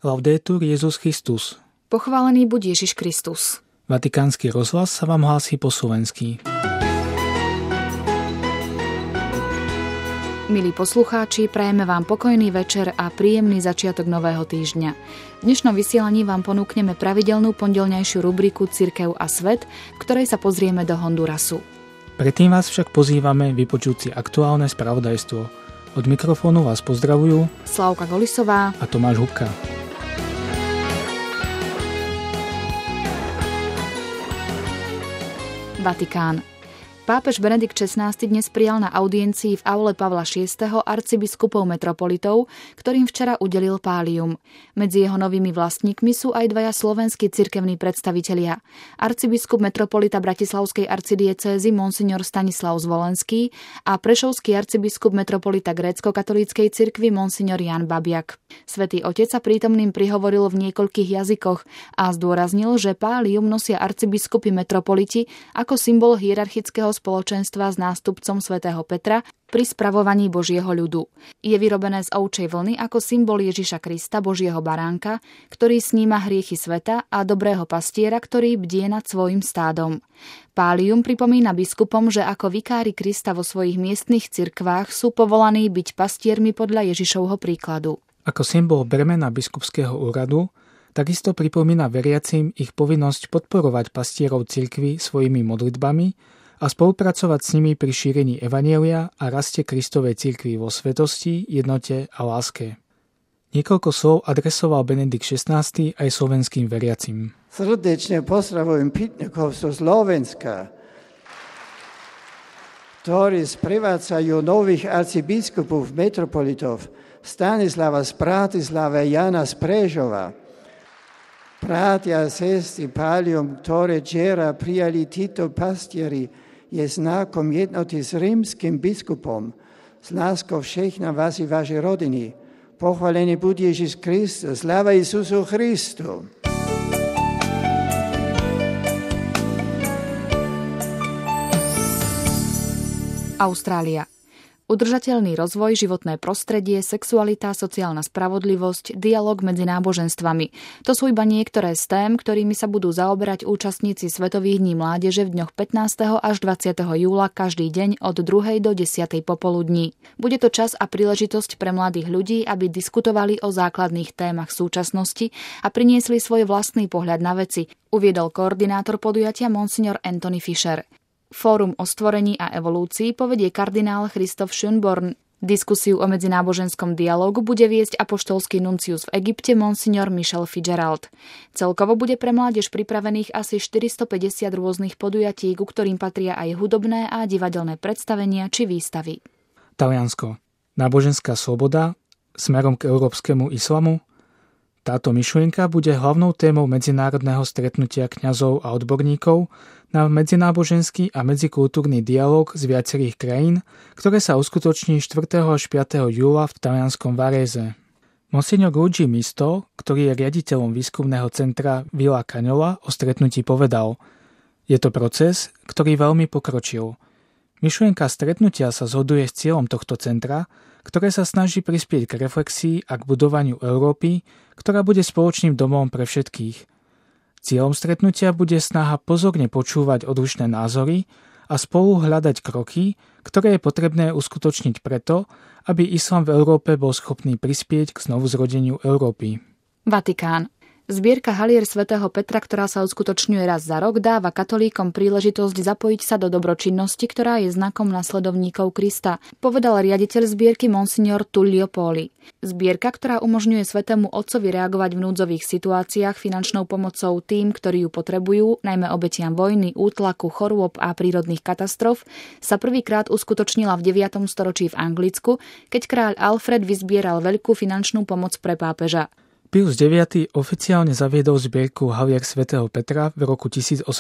Laudetur Jesus Christus. Pochválený buď Ježiš Kristus. Vatikánsky rozhlas sa vám hlásí po slovensky. Milí poslucháči, prajeme vám pokojný večer a príjemný začiatok nového týždňa. V dnešnom vysielaní vám ponúkneme pravidelnú pondelňajšiu rubriku Cirkev a svet, v ktorej sa pozrieme do Hondurasu. Predtým vás však pozývame vypočuť si aktuálne spravodajstvo. Od mikrofónu vás pozdravujú Slavka Golisová a Tomáš Hubka. Vatikán. Pápež Benedikt XVI dnes prijal na audiencii v aule Pavla VI. Arcibiskupov metropolitov, ktorým včera udelil pálium. Medzi jeho novými vlastníkmi sú aj dvaja slovenskí cirkevní predstavitelia. Arcibiskup metropolita Bratislavskej arcidiecézy monsignor Stanislav Zvolenský a prešovský arcibiskup metropolita grécko-katolíckej cirkvi monsignor Jan Babiak. Svätý Otec sa prítomným prihovoril v niekoľkých jazykoch a zdôraznil, že pálium nosia arcibiskupy metropoliti ako symbol hierarchického spoločenstva s nástupcom svätého Petra pri spravovaní Božieho ľudu. Je vyrobené z ovčej vlny ako symbol Ježiša Krista, Božieho baránka, ktorý sníma hriechy sveta, a dobrého pastiera, ktorý bdie nad svojim stádom. Pálium pripomína biskupom, že ako vikári Krista vo svojich miestnych cirkvách sú povolaní byť pastiermi podľa Ježišovho príkladu. Ako symbol bremena biskupského úradu, takisto pripomína veriacim ich povinnosť podporovať pastierov cirkvi svojimi modlitbami a spolupracovať s nimi pri šírení evanjelia a raste Kristovej cirkvi vo svetosti, jednote a láske. Niekoľko slov adresoval Benedikt XVI aj slovenským veriacim. Srdečne pozdravujem pýtnikov zo Slovenska, ktorí sprevádzajú nových arcibiskupov metropolitov Stanislava z Bratislava, Jana z Prešova. Bratia a sestry, pálium, ktoré včera prijali títo pastieri, je znakom jednoty s rímskym biskupom, s láskou všechna vás i vaše rodiny. Pochválený buď Ježiš Kristus, sláva Isusu Christu. Austrália. Udržateľný rozvoj, životné prostredie, sexualita, sociálna spravodlivosť, dialog medzi náboženstvami. To sú iba niektoré z tém, ktorými sa budú zaoberať účastníci Svetových dní mládeže v dňoch 15. až 20. júla každý deň od 2. do 10. popoludní. Bude to čas a príležitosť pre mladých ľudí, aby diskutovali o základných témach súčasnosti a priniesli svoj vlastný pohľad na veci, uviedol koordinátor podujatia monsignor Anthony Fisher. Fórum o stvorení a evolúcii povedie kardinál Christoph Schönborn. Diskusiu o medzináboženskom dialógu bude viesť apoštolský nuncius v Egypte monsignor Michel Fitzgerald. Celkovo bude pre mládež pripravených asi 450 rôznych podujatí, ku ktorým patria aj hudobné a divadelné predstavenia či výstavy. Taliansko. Náboženská sloboda smerom k európskemu islamu. Táto myšlienka bude hlavnou témou medzinárodného stretnutia kňazov a odborníkov na medzináboženský a medzikultúrny dialóg z viacerých krajín, ktoré sa uskutoční 4. až 5. júla v talianskom Varese. Monsignor Luigi Misto, ktorý je riaditeľom výskumného centra Villa Cagnola, o stretnutí povedal: Je to proces, ktorý veľmi pokročil. Myšlienka stretnutia sa zhoduje s cieľom tohto centra, ktoré sa snaží prispieť k reflexii a k budovaniu Európy, ktorá bude spoločným domovom pre všetkých. Cieľom stretnutia bude snaha pozorne počúvať odlišné názory a spolu hľadať kroky, ktoré je potrebné uskutočniť preto, aby islám v Európe bol schopný prispieť k znovuzrodeniu Európy. Vatikán. Zbierka halier svätého Petra, ktorá sa uskutočňuje raz za rok, dáva katolíkom príležitosť zapojiť sa do dobročinnosti, ktorá je znakom nasledovníkov Krista, povedal riaditeľ zbierky monsignor Tullio Poli. Zbierka, ktorá umožňuje svätému otcovi reagovať v núdzových situáciách finančnou pomocou tým, ktorí ju potrebujú, najmä obetiam vojny, útlaku, chorôb a prírodných katastrof, sa prvýkrát uskutočnila v 9. storočí v Anglicku, keď kráľ Alfred vyzbieral veľkú finančnú pomoc pre pápeža. Pius IX oficiálne zaviedol zbierku halier svätého Petra v roku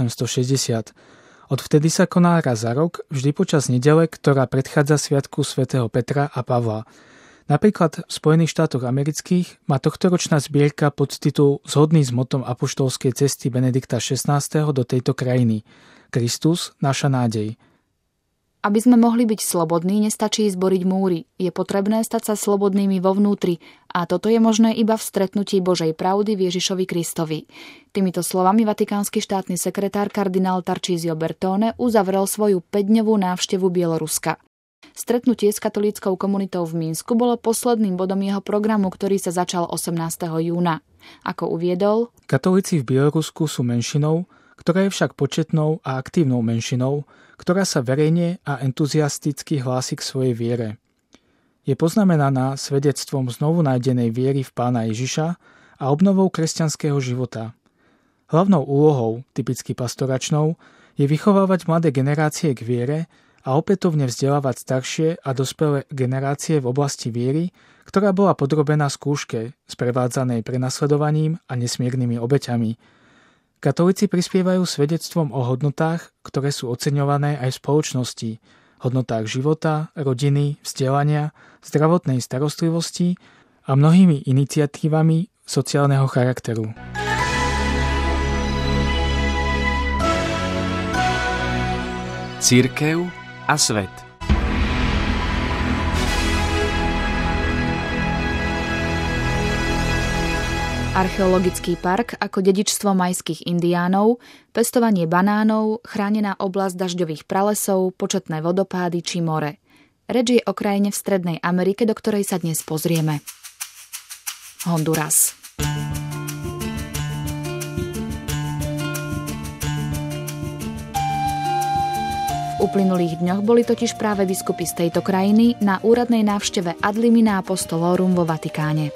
1860. Odvtedy sa koná raz za rok, vždy počas nedele, ktorá predchádza sviatku svätého Petra a Pavla. Napríklad v Spojených štátoch amerických má tohtoročná zbierka podtitul zhodný s motom apoštolskej cesty Benedikta XVI. Do tejto krajiny: Kristus, naša nádej. Aby sme mohli byť slobodní, nestačí zboriť múry. Je potrebné stať sa slobodnými vo vnútri a toto je možné iba v stretnutí Božej pravdy v Ježišovi Kristovi. Týmito slovami vatikánsky štátny sekretár kardinál Tarcísio Bertone uzavrel svoju 5-dňovú návštevu Bieloruska. Stretnutie s katolíckou komunitou v Minsku bolo posledným bodom jeho programu, ktorý sa začal 18. júna. Ako uviedol, katolíci v Bielorusku sú menšinou, ktorá je však početnou a aktívnou menšinou, ktorá sa verejne a entuziasticky hlási k svojej viere. Je poznamenaná svedectvom znovu nájdenej viery v Pána Ježiša a obnovou kresťanského života. Hlavnou úlohou, typicky pastoračnou, je vychovávať mladé generácie k viere a opätovne vzdelávať staršie a dospelé generácie v oblasti viery, ktorá bola podrobená skúške, sprevádzanej prenasledovaním a nesmiernymi obeťami. Katolíci prispievajú svedectvom o hodnotách, ktoré sú oceňované aj v spoločnosti, hodnotách života, rodiny, vzdelania, zdravotnej starostlivosti a mnohými iniciatívami sociálneho charakteru. Cirkev a svet. Archeologický park ako dedičstvo majských indiánov, pestovanie banánov, chránená oblasť dažďových pralesov, početné vodopády či more. Reč je o krajine v Strednej Amerike, do ktorej sa dnes pozrieme. Honduras. V uplynulých dňoch boli totiž práve biskupy z tejto krajiny na úradnej návšteve Ad limina apostolorum vo Vatikáne.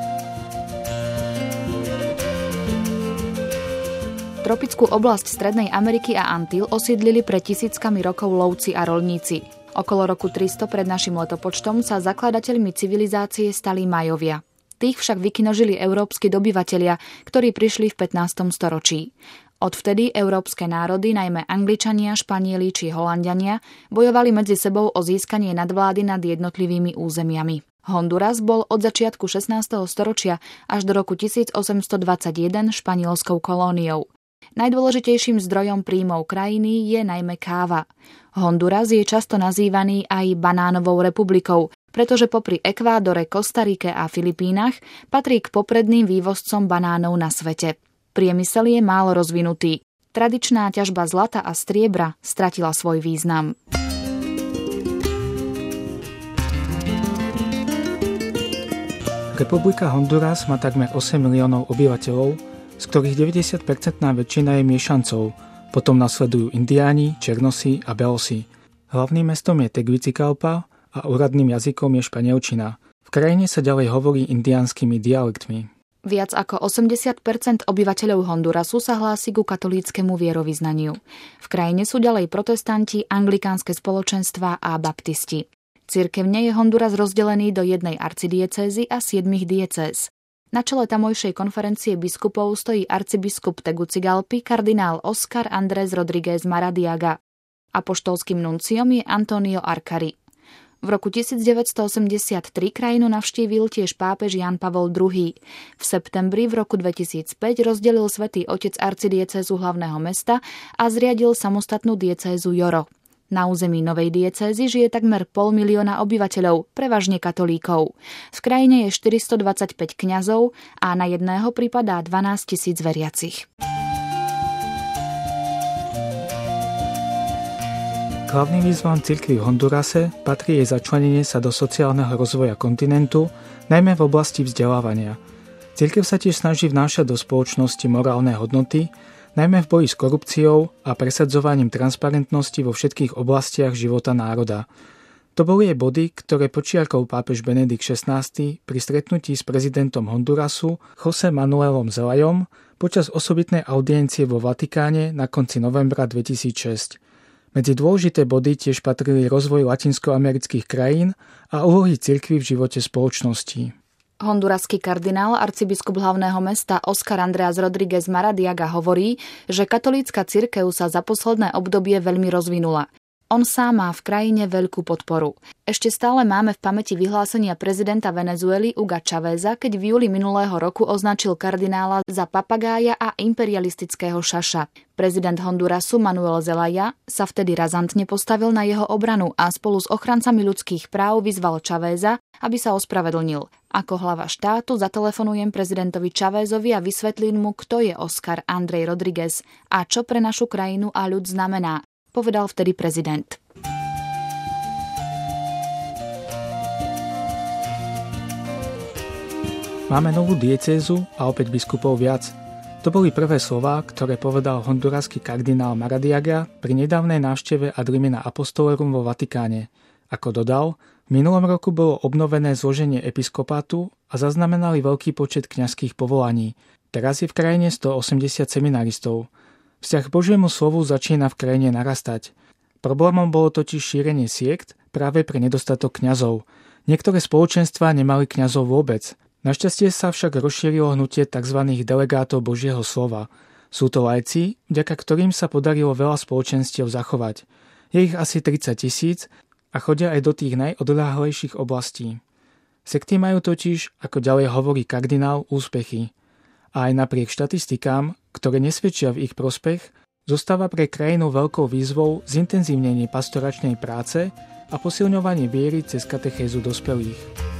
Tropickú oblasť Strednej Ameriky a Antil osídlili pred tisíckami rokov lovci a roľníci. Okolo roku 300 pred našim letopočtom sa zakladateľmi civilizácie stali Majovia. Tých však vykinožili európski dobyvatelia, ktorí prišli v 15. storočí. Odvtedy európske národy, najmä Angličania, Španieli či Holanďania, bojovali medzi sebou o získanie nadvlády nad jednotlivými územiami. Honduras bol od začiatku 16. storočia až do roku 1821 španielskou kolóniou. Najdôležitejším zdrojom príjmov krajiny je najmä káva. Honduras je často nazývaný aj banánovou republikou, pretože popri Ekvádore, Kostarike a Filipínach patrí k popredným vývozcom banánov na svete. Priemysel je málo rozvinutý. Tradičná ťažba zlata a striebra stratila svoj význam. Republika Honduras má takmer 8 miliónov obyvateľov, z ktorých 90% väčšina je miešancov, potom nasledujú Indiáni, Černosi a Belosi. Hlavným mestom je Tegucigalpa a úradným jazykom je španielčina. V krajine sa ďalej hovorí indiánskymi dialektmi. Viac ako 80% obyvateľov Hondurasu sa hlási ku katolíckemu vierovyznaniu. V krajine sú ďalej protestanti, anglikánske spoločenstvá a baptisti. Cirkevne je Honduras rozdelený do jednej arcidiecézy a 7 diecéz. Na čele tamojšej konferencie biskupov stojí arcibiskup Tegucigalpy kardinál Oscar Andrés Rodríguez Maradiaga. Apoštolským nunciom je Antonio Arcari. V roku 1983 krajinu navštívil tiež pápež Ján Pavol II. V septembri v roku 2005 rozdelil Svätý Otec arcidiecézu hlavného mesta a zriadil samostatnú diecézu Joro. Na území novej diecézy žije takmer 500 000 obyvateľov, prevažne katolíkov. V krajine je 425 kňazov a na jedného pripadá 12 000 veriacich. K hlavným výzvam cirkvi v Hondurase patrí jej začlenenie sa do sociálneho rozvoja kontinentu, najmä v oblasti vzdelávania. Cirkev sa tiež snaží vnášať do spoločnosti morálne hodnoty, najmä v boji s korupciou a presadzovaním transparentnosti vo všetkých oblastiach života národa. To boli jej body, ktoré počiarkol pápež Benedikt XVI pri stretnutí s prezidentom Hondurasu José Manuelom Zelajom počas osobitnej audiencie vo Vatikáne na konci novembra 2006. Medzi dôležité body tiež patrili rozvoj latinskoamerických krajín a úlohy cirkvi v živote spoločnosti. Honduraský kardinál, arcibiskup hlavného mesta Oscar Andrés Rodríguez Maradiaga hovorí, že katolícka cirkev sa za posledné obdobie veľmi rozvinula. On sám má v krajine veľkú podporu. Ešte stále máme v pamäti vyhlásenia prezidenta Venezuely Huga Cháveza, keď v júli minulého roku označil kardinála za papagája a imperialistického šaša. Prezident Hondurasu Manuel Zelaya sa vtedy razantne postavil na jeho obranu a spolu s ochrancami ľudských práv vyzval Cháveza, aby sa ospravedlnil. Ako hlava štátu zatelefonujem prezidentovi Chávezovi a vysvetlím mu, kto je Oscar Andrej Rodríguez a čo pre našu krajinu a ľud znamená, povedal vtedy prezident. Máme novú diecézu a opäť biskupov viac. To boli prvé slová, ktoré povedal honduraský kardinál Maradiaga pri nedávnej návšteve Ad Limina Apostolorum vo Vatikáne. Ako dodal, v minulom roku bolo obnovené zloženie episkopátu a zaznamenali veľký počet kňazských povolaní. Teraz je v krajine 180 seminaristov. Vzťah k Božiemu slovu začína v krajine narastať. Problémom bolo totiž šírenie siekt práve pre nedostatok kňazov. Niektoré spoločenstvá nemali kňazov vôbec. Našťastie sa však rozšírilo hnutie tzv. Delegátov Božieho slova. Sú to laici, vďaka ktorým sa podarilo veľa spoločenstiev zachovať. Je ich asi 30 000 a chodia aj do tých najodľahlejších oblastí. Sekty majú totiž, ako ďalej hovorí kardinál, úspechy. A aj napriek štatistikám, ktoré nesvedčia v ich prospech, zostáva pre krajinu veľkou výzvou zintenzívnenie pastoračnej práce a posilňovanie viery cez katechézu dospelých.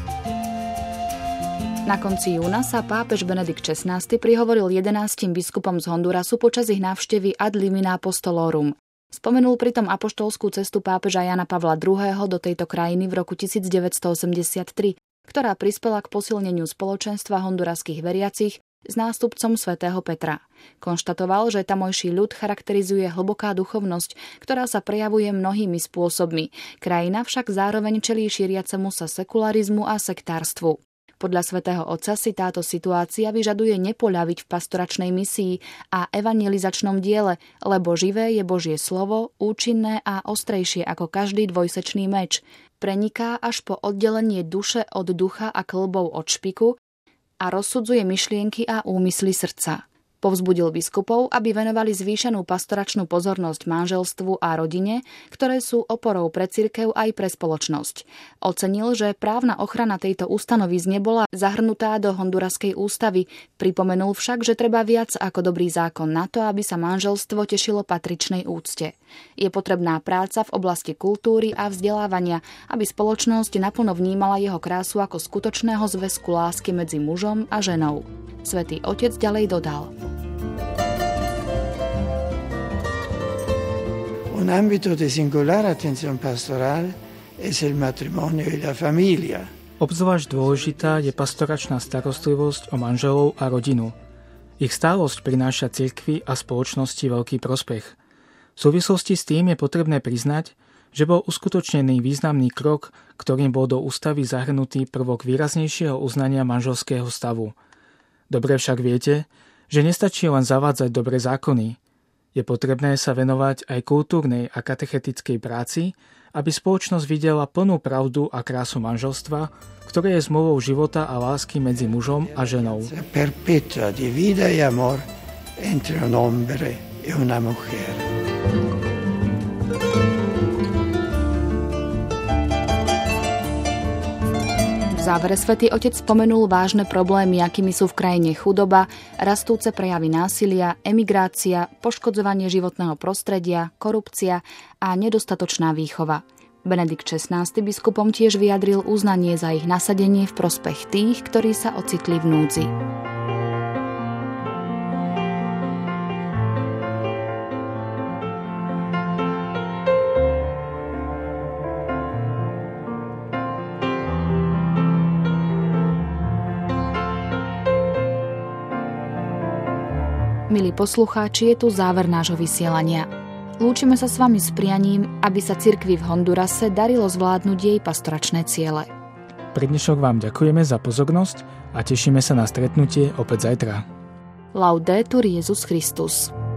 Na konci júna sa pápež Benedikt XVI prihovoril 11 biskupom z Hondurasu počas ich návštevy Ad Limina Apostolorum. Spomenul pritom apoštolskú cestu pápeža Jana Pavla II. Do tejto krajiny v roku 1983, ktorá prispela k posilneniu spoločenstva honduraských veriacich s nástupcom svätého Petra. Konštatoval, že tamojší ľud charakterizuje hlboká duchovnosť, ktorá sa prejavuje mnohými spôsobmi. Krajina však zároveň čelí šíriacemu sa sekularizmu a sektárstvu. Podľa svätého Otca si táto situácia vyžaduje nepoľaviť v pastoračnej misii a evangelizačnom diele, lebo živé je Božie slovo, účinné a ostrejšie ako každý dvojsečný meč. Preniká až po oddelenie duše od ducha a kĺbov od špiku a rozsudzuje myšlienky a úmysly srdca. Povzbudil biskupov, aby venovali zvýšenú pastoračnú pozornosť manželstvu a rodine, ktoré sú oporou pre cirkev aj pre spoločnosť. Ocenil, že právna ochrana tejto ustanovizne bola zahrnutá do honduraskej ústavy, pripomenul však, že treba viac ako dobrý zákon na to, aby sa manželstvo tešilo patričnej úcte. Je potrebná práca v oblasti kultúry a vzdelávania, aby spoločnosť naplno vnímala jeho krásu ako skutočného zväzku lásky medzi mužom a ženou. Svätý Otec ďalej dodal. Un ámbito de singular atención pastoral es el matrimonio y la familia. Obzvlášť dôležitá je pastoračná starostlivosť o manželov a rodinu. Ich stálosť prináša cirkvi a spoločnosti veľký prospech. V súvislosti s tým je potrebné priznať, že bol uskutočnený významný krok, ktorým bol do ústavy zahrnutý prvok výraznejšieho uznania manželského stavu. Dobre však viete, že nestačí len zavádzať dobré zákony. Je potrebné sa venovať aj kultúrnej a katechetickej práci, aby spoločnosť videla plnú pravdu a krásu manželstva, ktoré je zmluvou života a lásky medzi mužom a ženou. Perpetua di vida y amor entre un hombre y una mujer. V závere Svätý Otec spomenul vážne problémy, akými sú v krajine chudoba, rastúce prejavy násilia, emigrácia, poškodzovanie životného prostredia, korupcia a nedostatočná výchova. Benedikt XVI biskupom tiež vyjadril uznanie za ich nasadenie v prospech tých, ktorí sa ocitli v núdzi. Milí poslucháči, je tu záver nášho vysielania. Lúčime sa s vami s prianím, aby sa cirkvi v Hondurase darilo zvládnuť jej pastoračné ciele. Pre dnešok vám ďakujeme za pozornosť a tešíme sa na stretnutie opäť zajtra. Laudetur Jesus Christus.